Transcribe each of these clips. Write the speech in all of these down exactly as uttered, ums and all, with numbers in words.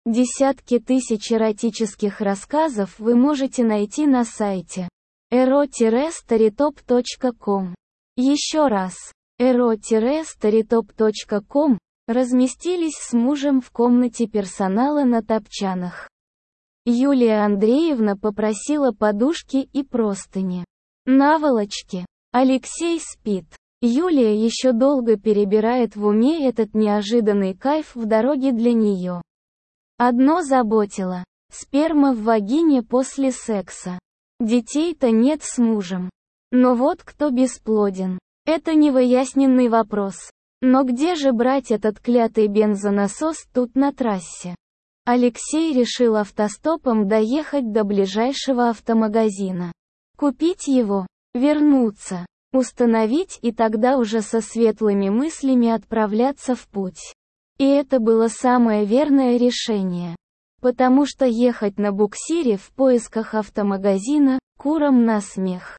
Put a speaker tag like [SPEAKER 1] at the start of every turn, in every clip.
[SPEAKER 1] Десятки тысяч эротических рассказов вы можете найти на сайте эро старитоп точка ком. Еще раз, эро старитоп точка ком, разместились с мужем в комнате персонала на топчанах. Юлия Андреевна попросила подушки и простыни. Наволочки. Алексей спит. Юлия еще долго перебирает в уме этот неожиданный кайф в дороге для нее. Одно заботило. Сперма в вагине после секса. Детей-то нет с мужем. Но вот кто бесплоден. Это невыясненный вопрос. Но где же брать этот клятый бензонасос тут на трассе? Алексей решил автостопом доехать до ближайшего автомагазина. Купить его, вернуться, установить и тогда уже со светлыми мыслями отправляться в путь. И это было самое верное решение. Потому что ехать на буксире в поисках автомагазина – курам на смех.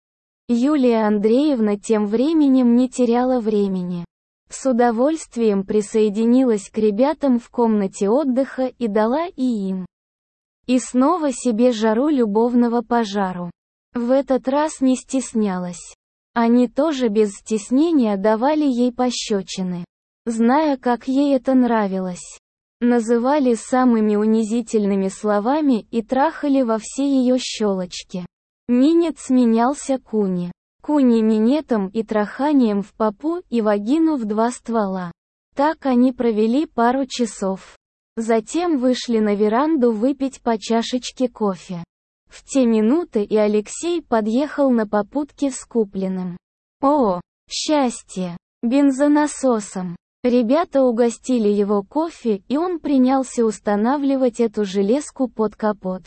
[SPEAKER 1] Юлия Андреевна тем временем не теряла времени. С удовольствием присоединилась к ребятам в комнате отдыха и дала и им. И снова себе жару любовного пожару. В этот раз не стеснялась. Они тоже без стеснения давали ей пощечины. Зная, как ей это нравилось. Называли самыми унизительными словами и трахали во все ее щелочки. Минет сменялся куни. Куни минетом и траханием в попу и вагину в два ствола. Так они провели пару часов. Затем вышли на веранду выпить по чашечке кофе. В те минуты и Алексей подъехал на попутке с купленным. О, счастье! Бензонасосом. Ребята угостили его кофе, и он принялся устанавливать эту железку под капот.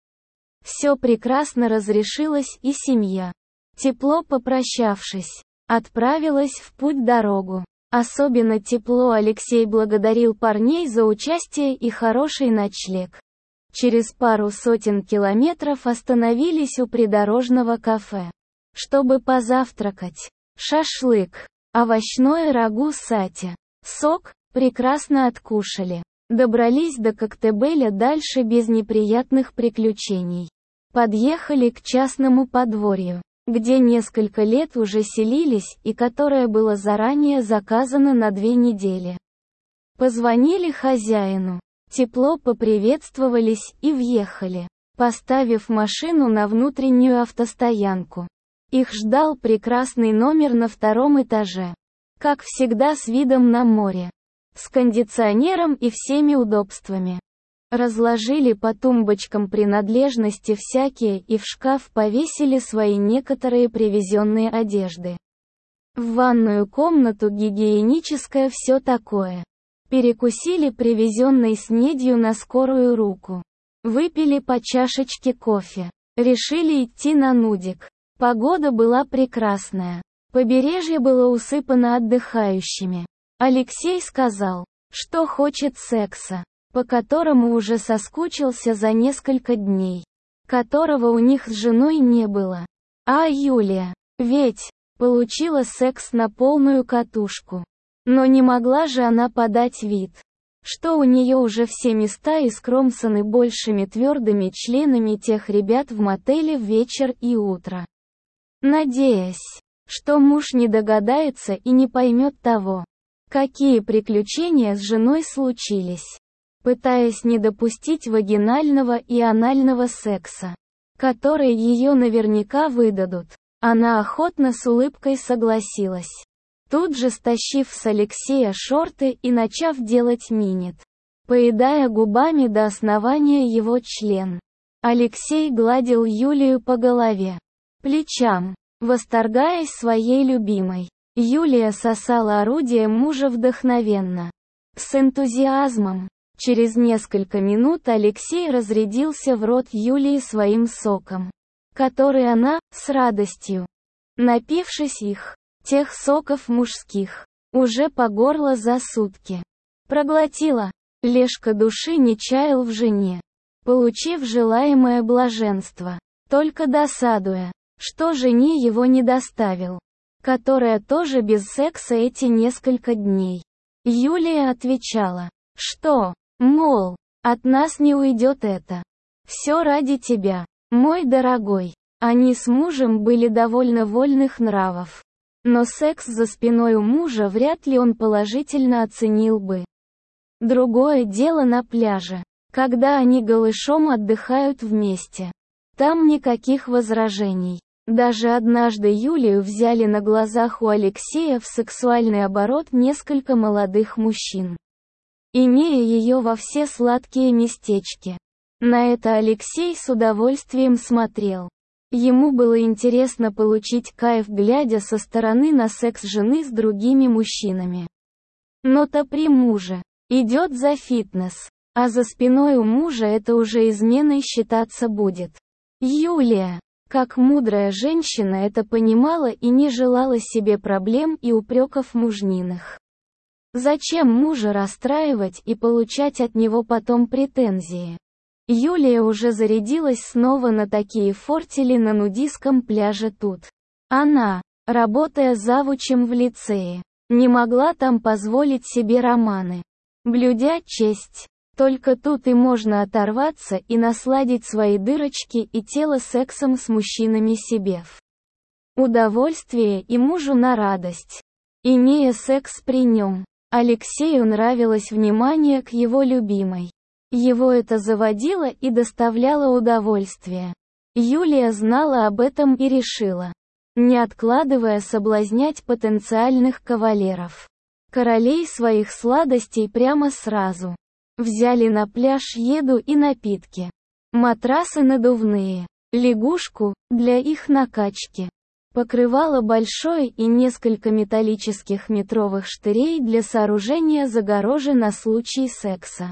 [SPEAKER 1] Все прекрасно разрешилось, и семья, тепло попрощавшись, отправилась в путь-дорогу. Особенно тепло Алексей благодарил парней за участие и хороший ночлег. Через пару сотен километров остановились у придорожного кафе, чтобы позавтракать. Шашлык, овощное рагу сати, сок, прекрасно откушали. Добрались до Коктебеля дальше без неприятных приключений. Подъехали к частному подворью, где несколько лет уже селились и которое было заранее заказано на две недели. Позвонили хозяину, тепло поприветствовались и въехали, поставив машину на внутреннюю автостоянку. Их ждал прекрасный номер на втором этаже. Как всегда с видом на море. С кондиционером и всеми удобствами. Разложили по тумбочкам принадлежности всякие и в шкаф повесили свои некоторые привезенные одежды. В ванную комнату гигиеническое все такое. Перекусили привезенной снедью на скорую руку. Выпили по чашечке кофе. Решили идти на нудик. Погода была прекрасная. Побережье было усыпано отдыхающими. Алексей сказал, что хочет секса, по которому уже соскучился за несколько дней, которого у них с женой не было. А Юлия, ведь, получила секс на полную катушку. Но не могла же она подать вид, что у нее уже все места искромсаны большими твердыми членами тех ребят в мотеле в вечер и утро. Надеясь, что муж не догадается и не поймет того, какие приключения с женой случились, пытаясь не допустить вагинального и анального секса, которые ее наверняка выдадут, она охотно с улыбкой согласилась. Тут же стащив с Алексея шорты и начав делать минет, поедая губами до основания его член. Алексей гладил Юлию по голове, плечам, восторгаясь своей любимой. Юлия сосала орудие мужа вдохновенно, с энтузиазмом. Через несколько минут Алексей разрядился в рот Юлии своим соком, который она, с радостью, напившись их, тех соков мужских, уже по горло за сутки, проглотила. Лешка души не чаял в жене, получив желаемое блаженство, только досадуя, что жене его не доставил, которая тоже без секса эти несколько дней. Юлия отвечала, что, мол, От нас не уйдет это. Все ради тебя, мой дорогой. Они с мужем были довольно вольных нравов. Но секс за спиной у мужа вряд ли он положительно оценил бы. Другое дело на пляже, когда они голышом отдыхают вместе. Там никаких возражений. Даже однажды Юлию взяли на глазах у Алексея в сексуальный оборот несколько молодых мужчин, имея ее во все сладкие местечки. На это Алексей с удовольствием смотрел. Ему было интересно получить кайф, глядя со стороны на секс жены с другими мужчинами. Но-то при муже идет за фитнес, а за спиной у мужа это уже изменой считаться будет. Юлия, как мудрая женщина, это понимала и не желала себе проблем и упреков мужниных. Зачем мужа расстраивать и получать от него потом претензии? Юлия уже зарядилась снова на такие фортели на нудистском пляже тут. Она, работая завучем в лицее, не могла там позволить себе романы. Блюдя честь, только тут и можно оторваться и насладить свои дырочки и тело сексом с мужчинами себе в удовольствие и мужу на радость. Имея секс при нем, Алексею нравилось внимание к его любимой. Его это заводило и доставляло удовольствие. Юлия знала об этом и решила, не откладывая, соблазнять потенциальных кавалеров. Королей своих сладостей прямо сразу. Взяли на пляж еду и напитки. Матрасы надувные. Лягушку, для их накачки. Покрывало большое и несколько металлических метровых штырей для сооружения загорожи на случай секса.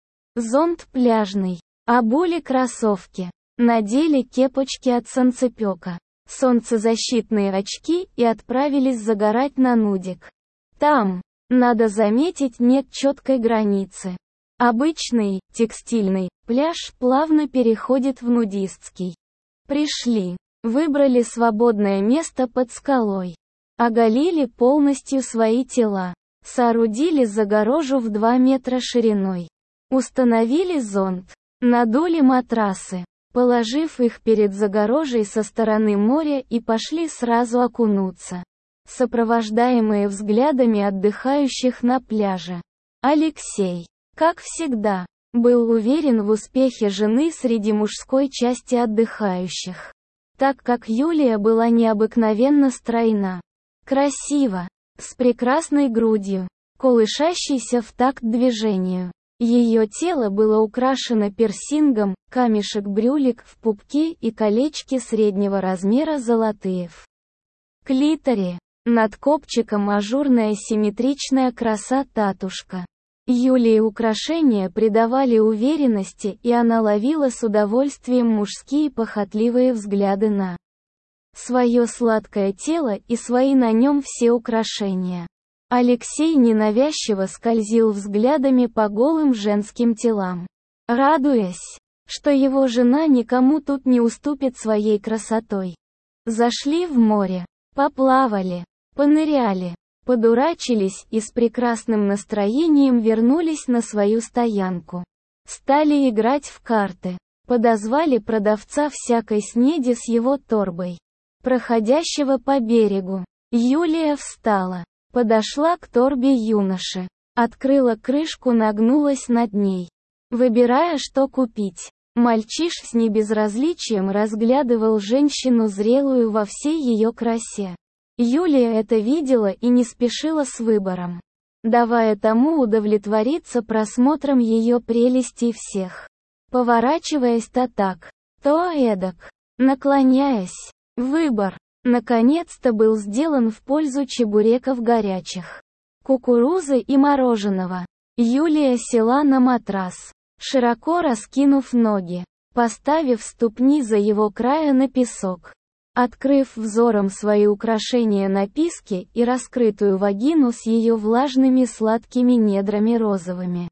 [SPEAKER 1] Зонт пляжный. Обули кроссовки. Надели кепочки от солнцепека, солнцезащитные очки и отправились загорать на нудик. Там, надо заметить, нет четкой границы. Обычный, текстильный, пляж плавно переходит в нудистский. Пришли, выбрали свободное место под скалой. Оголили полностью свои тела. Соорудили загорожу в два метра шириной. Установили зонт. Надули матрасы, положив их перед загорожей со стороны моря, и пошли сразу окунуться, сопровождаемые взглядами отдыхающих на пляже. Алексей, как всегда, был уверен в успехе жены среди мужской части отдыхающих, так как Юлия была необыкновенно стройна, красива, с прекрасной грудью, колышащейся в такт движению. Ее тело было украшено пирсингом, камешек-брюлик в пупке и колечки среднего размера золотые в клиторе. Над копчиком ажурная симметричная краса-татушка. Юлии украшения придавали уверенности, и она ловила с удовольствием мужские похотливые взгляды на свое сладкое тело и свои на нем все украшения. Алексей ненавязчиво скользил взглядами по голым женским телам, радуясь, что его жена никому тут не уступит своей красотой. Зашли в море, поплавали, поныряли, подурачились и с прекрасным настроением вернулись на свою стоянку. Стали играть в карты, подозвали продавца всякой снеди с его торбой, проходящего по берегу. Юлия встала. Подошла к торбе юноши, открыла крышку, нагнулась над ней, выбирая, что купить. Мальчиш с небезразличием разглядывал женщину зрелую во всей ее красе. Юлия это видела и не спешила с выбором, давая тому удовлетвориться просмотром ее прелестей всех, поворачиваясь то так, то эдак, наклоняясь. Выбор наконец-то был сделан в пользу чебуреков горячих, кукурузы и мороженого. Юлия села на матрас, широко раскинув ноги, поставив ступни за его края на песок, открыв взором свои украшения на писке и раскрытую вагину с ее влажными сладкими недрами розовыми.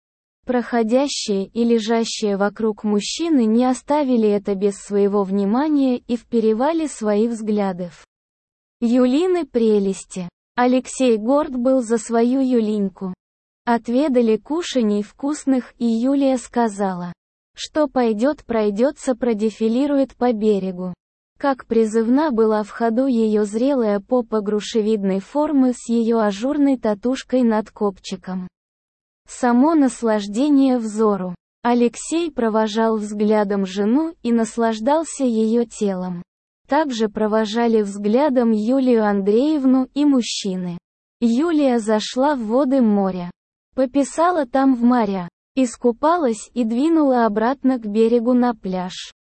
[SPEAKER 1] Проходящие и лежащие вокруг мужчины не оставили это без своего внимания и вперивали свои взгляды в Юлины прелести. Алексей горд был за свою Юлиньку. Отведали кушаний вкусных, и Юлия сказала, что пойдет пройдется продефилирует по берегу. Как призывна была в ходу ее зрелая попа грушевидной формы с ее ажурной татушкой над копчиком. Само наслаждение взору. Алексей провожал взглядом жену и наслаждался ее телом. Также провожали взглядом Юлию Андреевну и мужчины. Юлия зашла в воды моря. Пописала там в моря. Искупалась и двинула обратно к берегу на пляж.